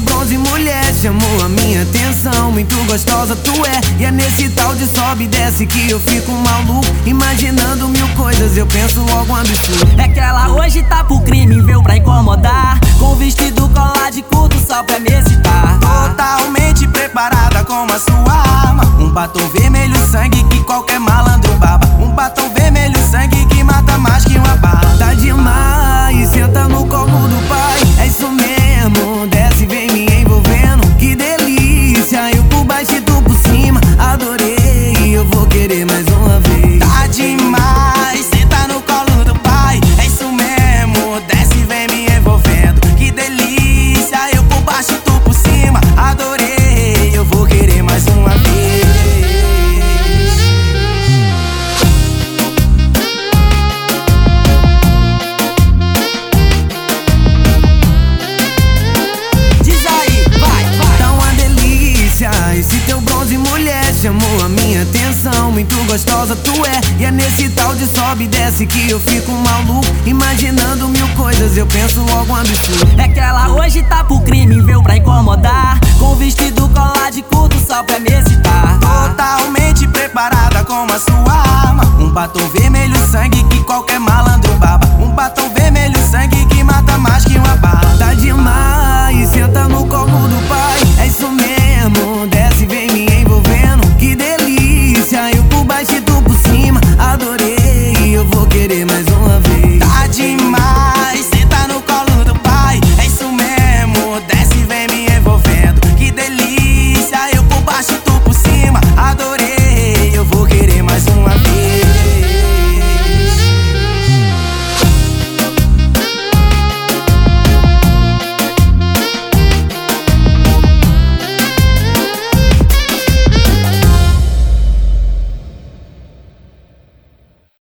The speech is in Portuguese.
bronze, mulher, chamou a minha atenção. Muito gostosa tu é, e é nesse tal de sobe e desce que eu fico maluco, imaginando mil coisas, eu penso logo um absurdo. É que ela hoje tá pro crime, veio pra incomodar, com vestido colar de curto só pra me excitar. Totalmente preparada como a sua arma, um batom vermelho sangue que qualquer malandro baba, um batom vermelho sangue que mata mais que uma bala. Tá demais, senta no colo do pai, é isso mesmo, desce e vem me envolvendo. Que delícia, eu por baixo e tu por cima, adorei, eu vou querer mais uma vez. Tá demais, senta no colo do pai, é isso mesmo, desce e vem me envolvendo. Que delícia, eu por baixo e tu por cima, adorei, eu vou querer mais uma vez. Esse teu bronze, mulher, chamou a minha atenção. Muito gostosa tu é, e é nesse tal de sobe e desce que eu fico maluco, imaginando mil coisas, eu penso logo um absurdo. É que ela hoje tá pro crime, veio pra incomodar,